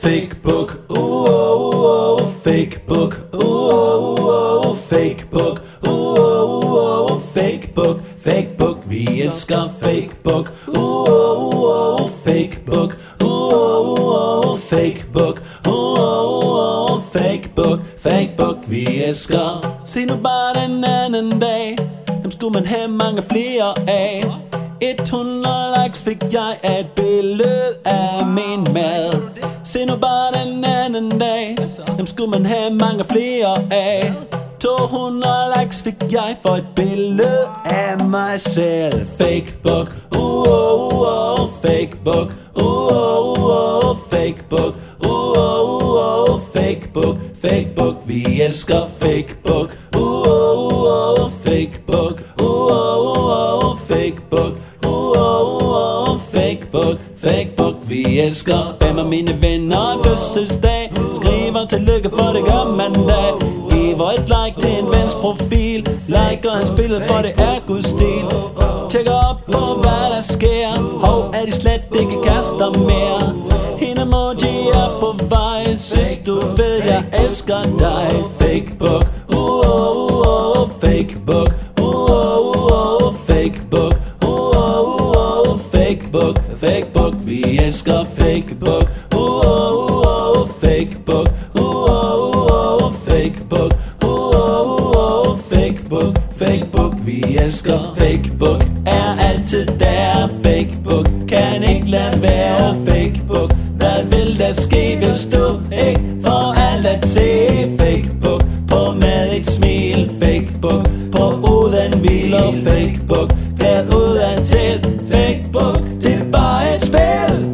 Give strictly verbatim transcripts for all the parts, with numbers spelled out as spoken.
Fakebook, uh, uh, uh, Fakebook, uh, uh, uh, Fakebook, uh, uh, uh, Fakebook, Fakebook, vi elsker Fakebook, uh, uh, uh, Fakebook, uh, uh, uh, Fakebook, uh, uh, uh, Fakebook, Fakebook, vi elsker. Se nu bare den anden dag, dem skulle man have mange flere af. hundrede likes fik jeg af et billede af min mad. Se nu bare den anden dag, dem skulle man have mange flere af. to hundrede likes fik jeg for et billede af mig selv. Fakebook, uh, uh, uh, Fakebook, uh, uh, uh, Fakebook, uh, uh, uh, Fakebook, Fakebook, vi elsker Fakebook, uh, uh, uh, Fakebook, uh, uh, uh, Fakebook, uh, uh, uh, Fakebook, Fakebook, vi elsker. Fem af mine venner i fødselsdag skriver tillykke, for det gør man da. Giver et like til en vens profil, liker hans billede, for det er Guds stil. Tjekker op på hvad der sker, hov er de slet ikke kærester mere. En emoji er på vej, synes du ved jeg elsker dig. Fakebook, uh, uh, uh, Fakebook, uh, uh, uh, Fakebook, uh, uh, uh, Fakebook, Fakebook, vi elsker Fakebook, uh, uh, uh, Fakebook, uh, uh, uh, Fakebook, uh, uh, uh, Fakebook, Fakebook, vi elsker. Fakebook er altid der, Fakebook kan ikke lade være. Fakebook, hvad vil der ske, hvis du ikke får alt at se? Fakebook, på med et smil, Fakebook, på uden hvil og Fakebook, glad udad til. Fakebook, det er bare et spil.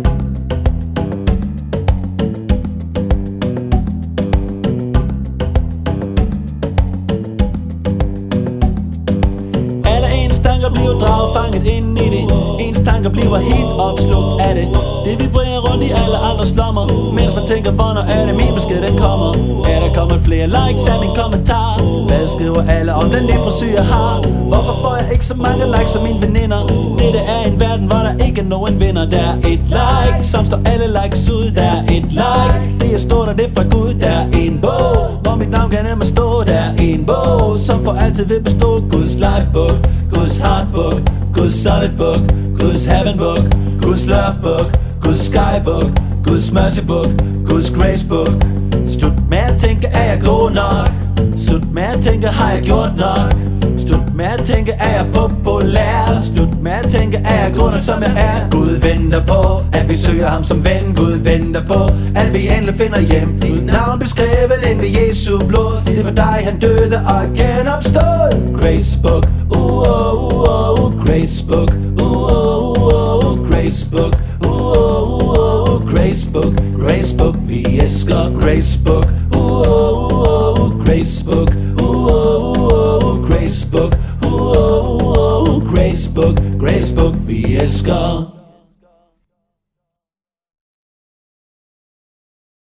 Alle ens tanker bliver draget, fanget ind i det. Ens tanker bliver helt opslugt af det. Det vibrerer rundt i alle andres lommer, mens man tænker, hvornår er det min besked den kommer. Er der kommet flere likes af min kommentar? Hvad skriver alle om den nye frisyr jeg har? Hvorfor får jeg ikke så mange likes som mine veninder? Dette er en verden, hvor der ikke er nogen vinder. Der er et like, som står alle likes ud. Der er et like, det er stort og det er fra Gud. Der er en bog, hvor mit navn kan nemlig stå. Der er en bog, som for altid vil bestå. Guds lifebook, Guds heartbook, Guds solid book, Guds heaven book, Guds love book, Guds skybook, Guds mercy book, Guds grace book. Slut med at tænke, er jeg god nok? Slut med at tænke, har jeg gjort nok? Slut med at tænke, er jeg populær? Slut med at tænke, er jeg god nok som jeg er? Gud venter på, at vi søger ham som ven. Gud venter på, at vi endelig finder hjem. Gud navn beskrevet ind ved Jesu blod. Det er for dig han døde og genopstod. Grace book, uh, uh, uh, Grace book, uh, uh, uh, Grace book, uh, uh, uh, Grace book, Grace book, vi elsker Grace book, uh, uh, uh, Grace book, uh, uh, uh, Grace book, uh, uh, uh, Grace book, Grace book, vi elsker.